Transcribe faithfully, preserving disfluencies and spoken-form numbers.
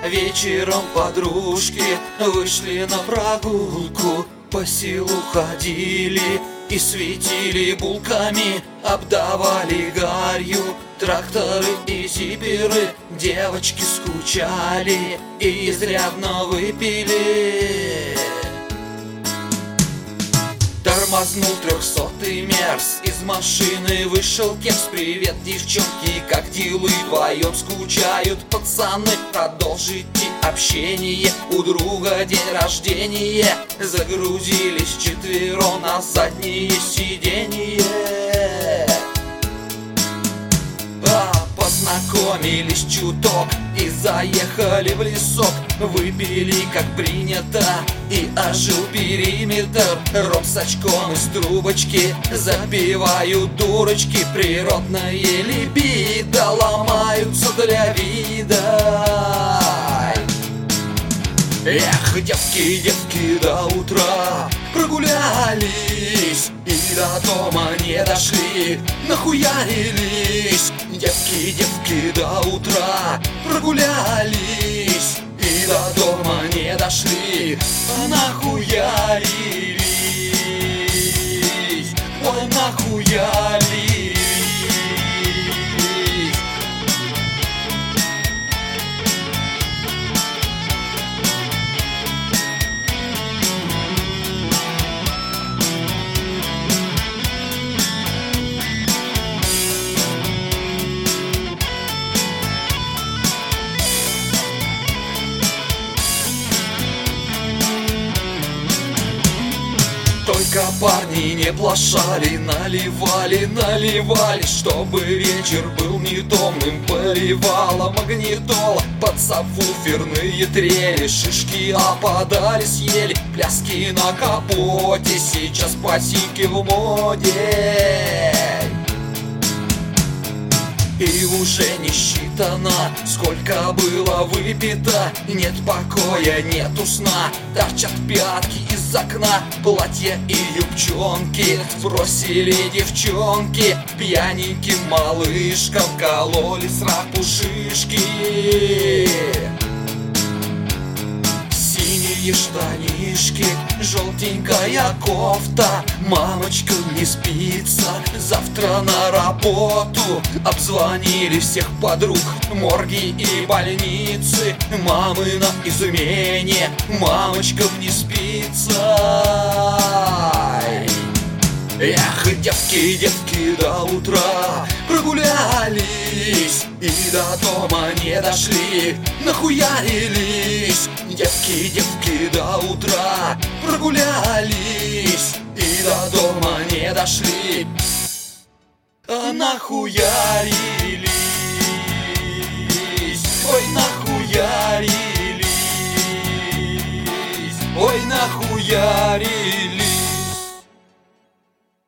Вечером подружки вышли на прогулку, по селу ходили и светили булками, обдавали гарью тракторы и зиперы. Девочки скучали и изрядно выпили. Тормознул трехсотый мерс, из машины вышел кепс. Привет, девчонки, как дела? Вдвоем скучают пацаны. Продолжите общение, у друга день рождения. Загрузились четвером на заднее сиденье. А, познакомились чуток и заехали в лесок. Выпили, как принято, и ожил периметр. Ром с очком из трубочки запивают дурочки. Природная либидо ломаются для вида. Эх, девки, девки, до утра прогулялись и до дома не дошли, нахуярились. Девки, девки, до утра прогулялись и до дома не дошли, нахуярились, ой, нахуярились. Только парни не плашали, наливали, наливали, чтобы вечер был не томным. Поливала магнитола под сабвуферные трели. Шишки опадали, съели, пляски на капоте. Сейчас пасики в моде. И уже не считано, сколько было выпито. Нет покоя, нету сна, торчат пятки из окна. Платья и юбчонки сбросили девчонки. Пьяненьким малышкам кололи сраку шишки. Синие штанишки, желтенькая кофта. Мамочка, не спится, завтра на работу. Обзвонили всех подруг, морги и больницы. Мамы на измене, мамочкам не спится. Эх, девки, девки, до утра прогулялись и до дома не дошли, нахуярились. Девки, девки, до утра прогулялись и до дома не дошли, а нахуярились, ой, нахуярились, ой, нахуярились.